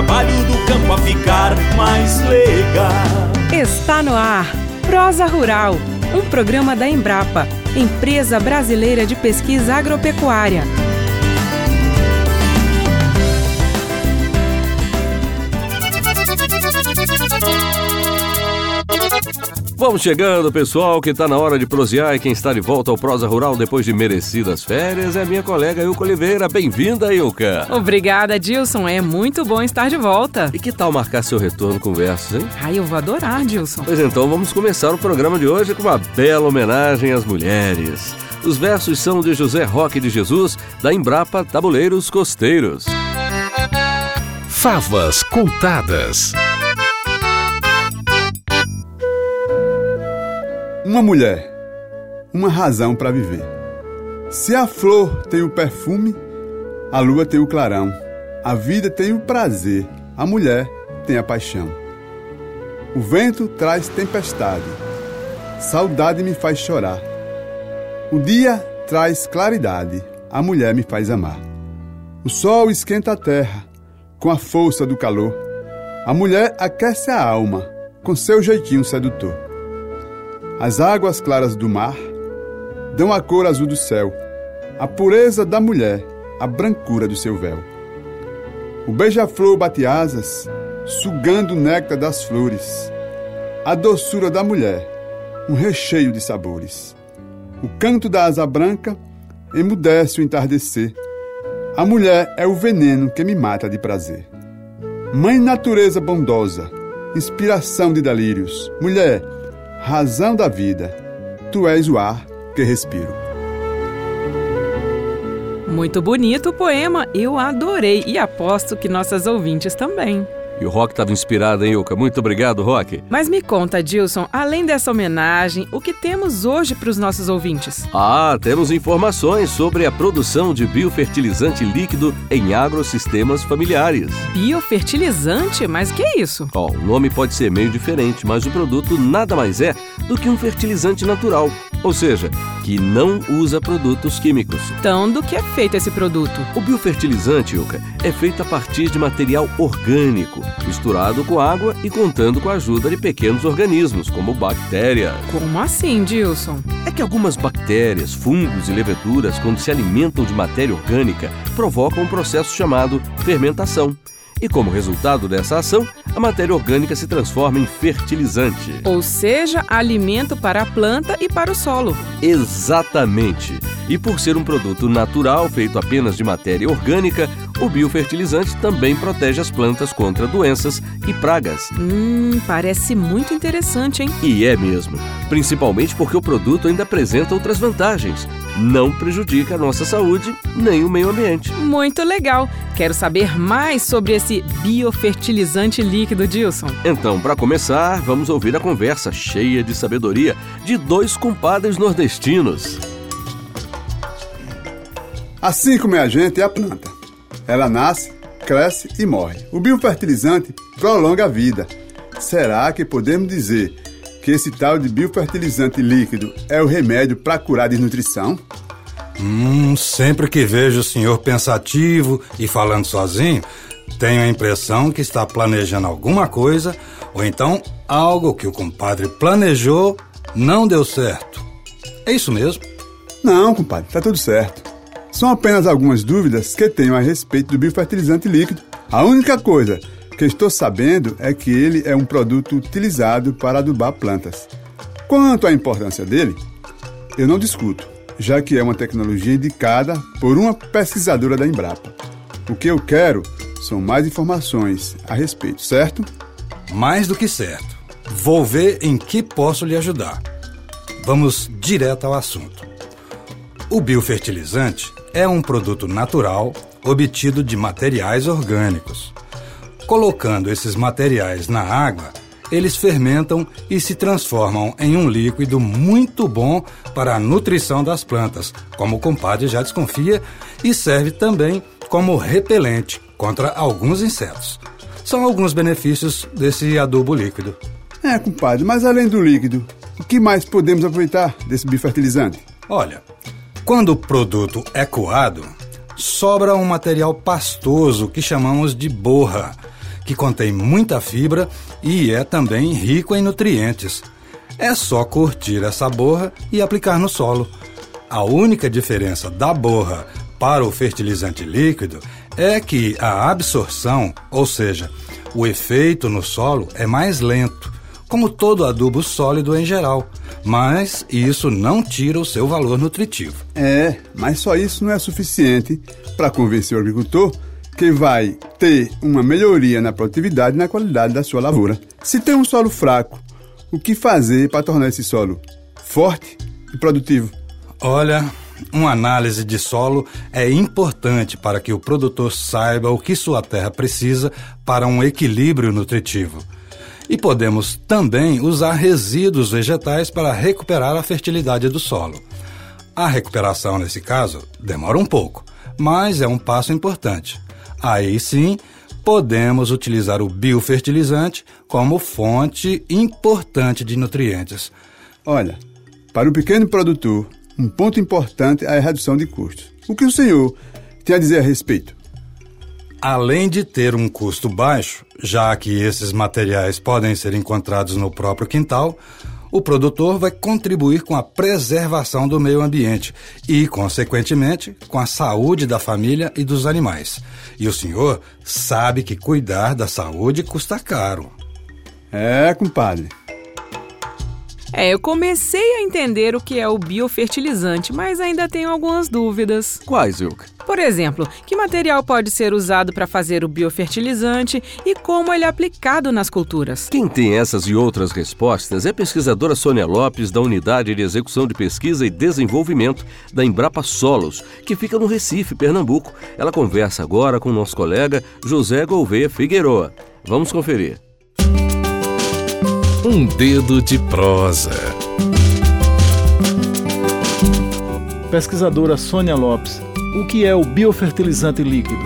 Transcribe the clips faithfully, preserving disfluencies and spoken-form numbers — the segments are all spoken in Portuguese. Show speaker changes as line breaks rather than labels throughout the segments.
trabalho do campo a ficar mais legal.
Está no ar Prosa Rural, um programa da Embrapa, Empresa Brasileira de Pesquisa Agropecuária.
Vamos chegando, pessoal, que está na hora de prosear, e quem está de volta ao Prosa Rural depois de merecidas férias é a minha colega Ilka Oliveira. Bem-vinda, Ilka!
Obrigada, Dilson. É muito bom estar de volta.
E que tal marcar seu retorno com versos, hein?
Ai, eu vou adorar, Dilson.
Pois então, vamos começar o programa de hoje com uma bela homenagem às mulheres. Os versos são de José Roque de Jesus, da Embrapa Tabuleiros Costeiros.
Favas contadas.
Uma mulher, uma razão para viver. Se a flor tem o perfume, a lua tem o clarão, a vida tem o prazer, a mulher tem a paixão. O vento traz tempestade, saudade me faz chorar. O dia traz claridade, a mulher me faz amar. O sol esquenta a terra com a força do calor, a mulher aquece a alma com seu jeitinho sedutor. As águas claras do mar dão a cor azul do céu, a pureza da mulher, a brancura do seu véu. O beija-flor bate asas, sugando o néctar das flores, a doçura da mulher, um recheio de sabores. O canto da asa branca emudece o entardecer, a mulher é o veneno que me mata de prazer. Mãe natureza bondosa, inspiração de delírios, mulher, razão da vida, tu és o ar que respiro.
Muito bonito o poema, eu adorei e aposto que nossas ouvintes também.
E o Roque estava inspirado, hein, Ilka? Muito obrigado, Roque.
Mas me conta, Dilson, além dessa homenagem, o que temos hoje para os nossos ouvintes?
Ah, temos informações sobre a produção de biofertilizante líquido em agrosistemas familiares.
Biofertilizante? Mas o que é isso?
Ó, o nome pode ser meio diferente, mas o produto nada mais é do que um fertilizante natural, ou seja, que não usa produtos químicos.
Então, do que é feito esse produto?
O biofertilizante, Ilka, é feito a partir de material orgânico, misturado com água e contando com a ajuda de pequenos organismos, como bactérias.
Como assim, Dilson?
É que algumas bactérias, fungos e leveduras, quando se alimentam de matéria orgânica, provocam um processo chamado fermentação. E como resultado dessa ação, a matéria orgânica se transforma em fertilizante.
Ou seja, alimento para a planta e para o solo.
Exatamente. E por ser um produto natural, feito apenas de matéria orgânica, o biofertilizante também protege as plantas contra doenças e pragas.
Hum, parece muito interessante, hein?
E é mesmo. Principalmente porque o produto ainda apresenta outras vantagens. Não prejudica a nossa saúde nem o meio ambiente.
Muito legal. Quero saber mais sobre esse biofertilizante líquido, Dilson.
Então, para começar, vamos ouvir a conversa cheia de sabedoria de dois compadres nordestinos.
Assim como é a gente, é a planta. Ela nasce, cresce e morre. O biofertilizante prolonga a vida. Será que podemos dizer que esse tal de biofertilizante líquido é o remédio para curar a desnutrição?
Hum, sempre que vejo o senhor pensativo e falando sozinho, tenho a impressão que está planejando alguma coisa, ou então algo que o compadre planejou não deu certo. É isso mesmo?
Não, compadre, tá tudo certo. São apenas algumas dúvidas que tenho a respeito do biofertilizante líquido. A única coisa que estou sabendo é que ele é um produto utilizado para adubar plantas. Quanto à importância dele, eu não discuto, já que é uma tecnologia indicada por uma pesquisadora da Embrapa. O que eu quero são mais informações a respeito, certo?
Mais do que certo. Vou ver em que posso lhe ajudar. Vamos direto ao assunto. O biofertilizante é um produto natural obtido de materiais orgânicos. Colocando esses materiais na água, eles fermentam e se transformam em um líquido muito bom para a nutrição das plantas, como o compadre já desconfia, e serve também como repelente contra alguns insetos. São alguns benefícios desse adubo líquido.
É, compadre, mas além do líquido, o que mais podemos aproveitar desse biofertilizante?
Olha, quando o produto é coado, sobra um material pastoso que chamamos de borra, que contém muita fibra e é também rico em nutrientes. É só curtir essa borra e aplicar no solo. A única diferença da borra para o fertilizante líquido é que a absorção, ou seja, o efeito no solo, é mais lento, como todo adubo sólido em geral, mas isso não tira o seu valor nutritivo.
É, mas só isso não é suficiente para convencer o agricultor que vai ter uma melhoria na produtividade e na qualidade da sua lavoura. Se tem um solo fraco, o que fazer para tornar esse solo forte e produtivo?
Olha, uma análise de solo é importante para que o produtor saiba o que sua terra precisa para um equilíbrio nutritivo. E podemos também usar resíduos vegetais para recuperar a fertilidade do solo. A recuperação, nesse caso, demora um pouco, mas é um passo importante. Aí sim, podemos utilizar o biofertilizante como fonte importante de nutrientes.
Olha, para o pequeno produtor, um ponto importante é a redução de custos. O que o senhor tem a dizer a respeito?
Além de ter um custo baixo, já que esses materiais podem ser encontrados no próprio quintal, o produtor vai contribuir com a preservação do meio ambiente e, consequentemente, com a saúde da família e dos animais. E o senhor sabe que cuidar da saúde custa caro.
É, compadre.
É, eu comecei a entender o que é o biofertilizante, mas ainda tenho algumas dúvidas.
Quais, Ilka?
Por exemplo, que material pode ser usado para fazer o biofertilizante e como ele é aplicado nas culturas?
Quem tem essas e outras respostas é a pesquisadora Sônia Lopes, da Unidade de Execução de Pesquisa e Desenvolvimento da Embrapa Solos, que fica no Recife, Pernambuco. Ela conversa agora com o nosso colega José Gouveia Figueroa. Vamos conferir.
Um dedo de prosa.
Pesquisadora Sônia Lopes, o que é o biofertilizante líquido?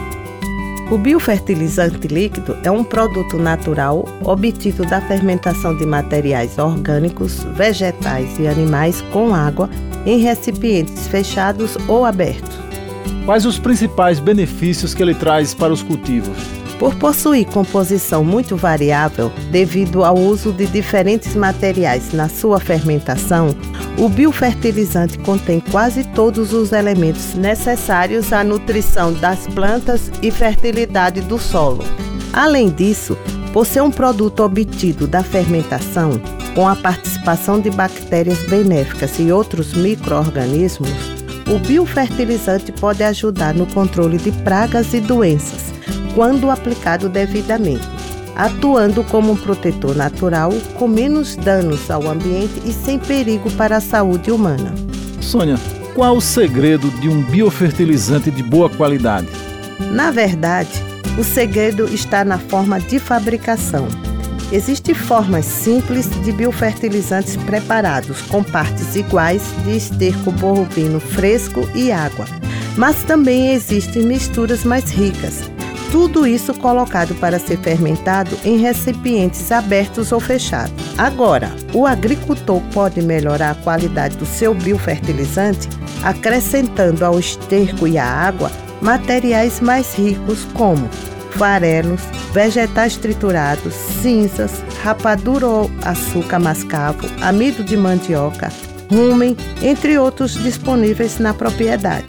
O biofertilizante líquido é um produto natural obtido da fermentação de materiais orgânicos, vegetais e animais com água em recipientes fechados ou abertos.
Quais os principais benefícios que ele traz para os cultivos?
Por possuir composição muito variável, devido ao uso de diferentes materiais na sua fermentação, o biofertilizante contém quase todos os elementos necessários à nutrição das plantas e fertilidade do solo. Além disso, por ser um produto obtido da fermentação, com a participação de bactérias benéficas e outros micro-organismos, o biofertilizante pode ajudar no controle de pragas e doenças, quando aplicado devidamente, atuando como um protetor natural com menos danos ao ambiente e sem perigo para a saúde humana.
Sônia, qual o segredo de um biofertilizante de boa qualidade?
Na verdade, o segredo está na forma de fabricação. Existem formas simples de biofertilizantes preparados com partes iguais de esterco bovino fresco e água, mas também existem misturas mais ricas. Tudo isso colocado para ser fermentado em recipientes abertos ou fechados. Agora, o agricultor pode melhorar a qualidade do seu biofertilizante acrescentando ao esterco e à água materiais mais ricos como farelos, vegetais triturados, cinzas, rapadura ou açúcar mascavo, amido de mandioca, rumen, entre outros disponíveis na propriedade.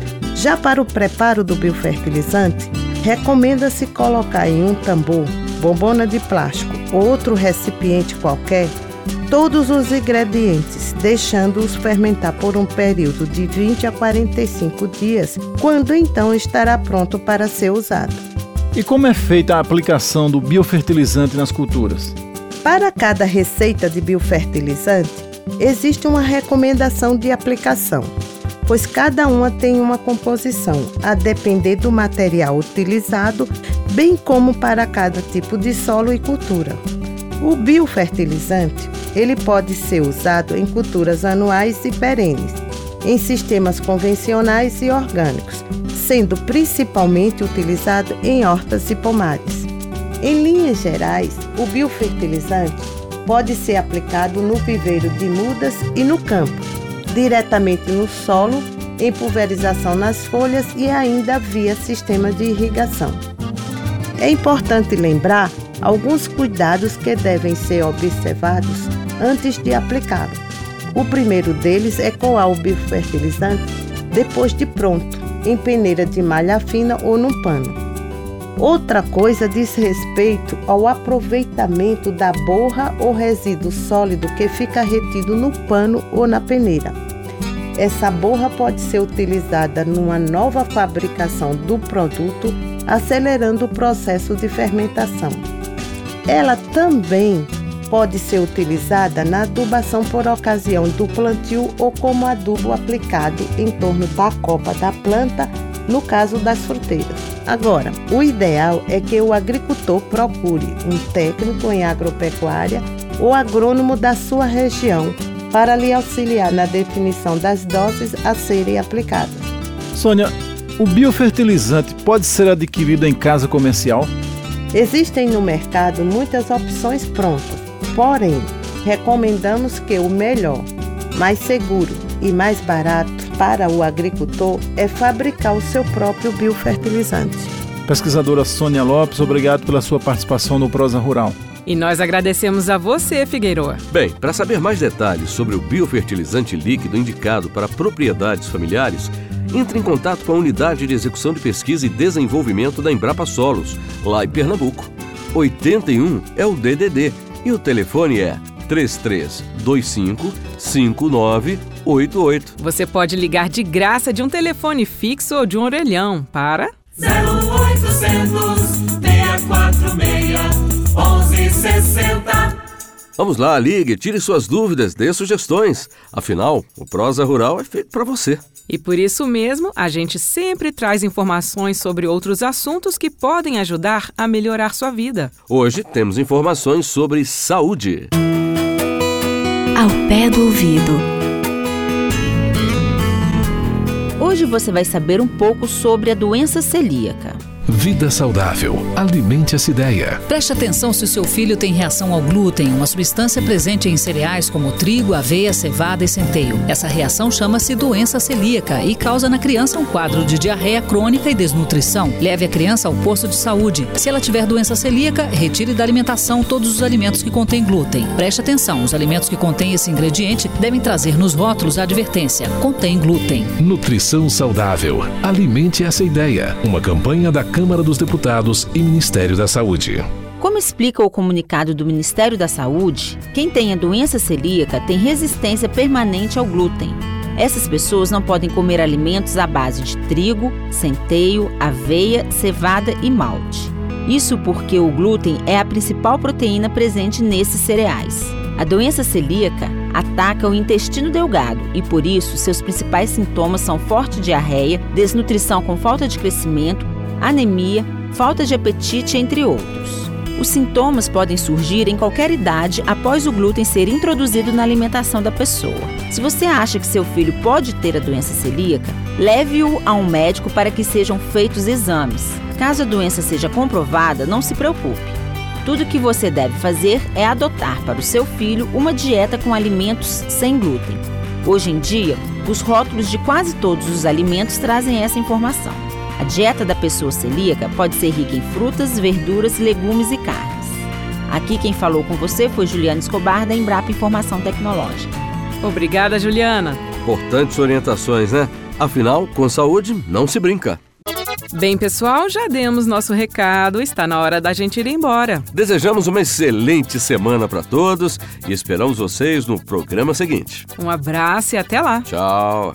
Já para o preparo do biofertilizante, recomenda-se colocar em um tambor, bombona de plástico ou outro recipiente qualquer, todos os ingredientes, deixando-os fermentar por um período de vinte a quarenta e cinco dias, quando então estará pronto para ser usado.
E como é feita a aplicação do biofertilizante nas culturas?
Para cada receita de biofertilizante, existe uma recomendação de aplicação, pois cada uma tem uma composição, a depender do material utilizado, bem como para cada tipo de solo e cultura. O biofertilizante, ele pode ser usado em culturas anuais e perenes, em sistemas convencionais e orgânicos, sendo principalmente utilizado em hortas e pomares. Em linhas gerais, o biofertilizante pode ser aplicado no viveiro de mudas e no campo, diretamente no solo, em pulverização nas folhas e ainda via sistema de irrigação. É importante lembrar alguns cuidados que devem ser observados antes de aplicá-lo. O primeiro deles é coar o biofertilizante depois de pronto, em peneira de malha fina ou num pano. Outra coisa diz respeito ao aproveitamento da borra ou resíduo sólido que fica retido no pano ou na peneira. Essa borra pode ser utilizada numa nova fabricação do produto, acelerando o processo de fermentação. Ela também pode ser utilizada na adubação por ocasião do plantio ou como adubo aplicado em torno da copa da planta, no caso das fruteiras. Agora, o ideal é que o agricultor procure um técnico em agropecuária ou agrônomo da sua região para lhe auxiliar na definição das doses a serem aplicadas.
Sônia, o biofertilizante pode ser adquirido em casa comercial?
Existem no mercado muitas opções prontas, porém, recomendamos que o melhor, mais seguro e mais barato para o agricultor é fabricar o seu próprio biofertilizante.
Pesquisadora Sônia Lopes, obrigado pela sua participação no Prosa Rural.
E nós agradecemos a você, Figueiroa.
Bem, para saber mais detalhes sobre o biofertilizante líquido indicado para propriedades familiares, entre em contato com a Unidade de Execução de Pesquisa e Desenvolvimento da Embrapa Solos, lá em Pernambuco. oitenta e um é o D D D e o telefone é três três dois cinco, cinco nove oito oito.
Você pode ligar de graça de um telefone fixo ou de um orelhão para
zero oitocentos, seis quatro seis, onze sessenta.
Vamos lá, ligue, tire suas dúvidas, dê sugestões. Afinal, o Prosa Rural é feito para você.
E por isso mesmo, a gente sempre traz informações sobre outros assuntos que podem ajudar a melhorar sua vida.
Hoje temos informações sobre saúde.
Ao pé do ouvido. Hoje você vai saber um pouco sobre a doença celíaca.
Vida saudável. Alimente essa ideia.
Preste atenção se o seu filho tem reação ao glúten, uma substância presente em cereais como trigo, aveia, cevada e centeio. Essa reação chama-se doença celíaca e causa na criança um quadro de diarreia crônica e desnutrição. Leve a criança ao posto de saúde. Se ela tiver doença celíaca, retire da alimentação todos os alimentos que contêm glúten. Preste atenção, os alimentos que contêm esse ingrediente devem trazer nos rótulos a advertência: contém glúten.
Nutrição saudável. Alimente essa ideia. Uma campanha da Câmara dos Deputados e Ministério da Saúde.
Como explica o comunicado do Ministério da Saúde, quem tem a doença celíaca tem resistência permanente ao glúten. Essas pessoas não podem comer alimentos à base de trigo, centeio, aveia, cevada e malte. Isso porque o glúten é a principal proteína presente nesses cereais. A doença celíaca ataca o intestino delgado e, por isso, seus principais sintomas são forte diarreia, desnutrição com falta de crescimento, anemia, falta de apetite, entre outros. Os sintomas podem surgir em qualquer idade após o glúten ser introduzido na alimentação da pessoa. Se você acha que seu filho pode ter a doença celíaca, leve-o a um médico para que sejam feitos exames. Caso a doença seja comprovada, não se preocupe. Tudo o que você deve fazer é adotar para o seu filho uma dieta com alimentos sem glúten. Hoje em dia, os rótulos de quase todos os alimentos trazem essa informação. A dieta da pessoa celíaca pode ser rica em frutas, verduras, legumes e carnes. Aqui quem falou com você foi Juliana Escobar, da Embrapa Informação Tecnológica.
Obrigada, Juliana.
Importantes orientações, né? Afinal, com saúde não se brinca.
Bem, pessoal, já demos nosso recado, está na hora da gente ir embora.
Desejamos uma excelente semana para todos e esperamos vocês no programa seguinte.
Um abraço e até lá.
Tchau.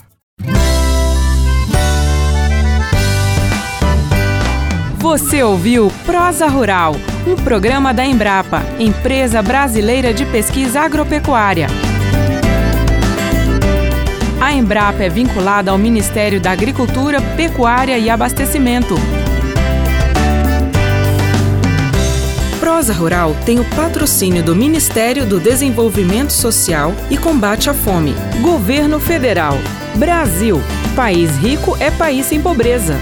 Você ouviu Prosa Rural, um programa da Embrapa, Empresa Brasileira de Pesquisa Agropecuária. A Embrapa é vinculada ao Ministério da Agricultura, Pecuária e Abastecimento. Prosa Rural tem o patrocínio do Ministério do Desenvolvimento Social e Combate à Fome, Governo Federal. Brasil, país rico é país sem pobreza.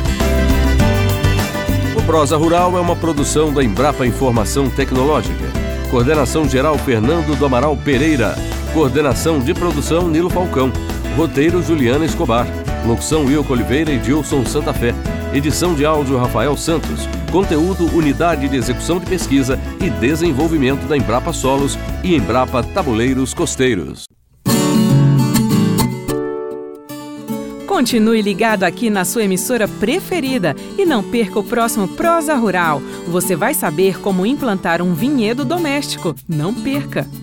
O Prosa Rural é uma produção da Embrapa Informação Tecnológica. Coordenação geral Fernando do Amaral Pereira. Coordenação de produção Nilo Falcão. Roteiro Juliana Escobar. Locução Wilco Oliveira e Dilson Santa Fé. Edição de áudio Rafael Santos. Conteúdo Unidade de Execução de Pesquisa e Desenvolvimento da Embrapa Solos e Embrapa Tabuleiros Costeiros.
Continue ligado aqui na sua emissora preferida e não perca o próximo Prosa Rural. Você vai saber como implantar um vinhedo doméstico. Não perca!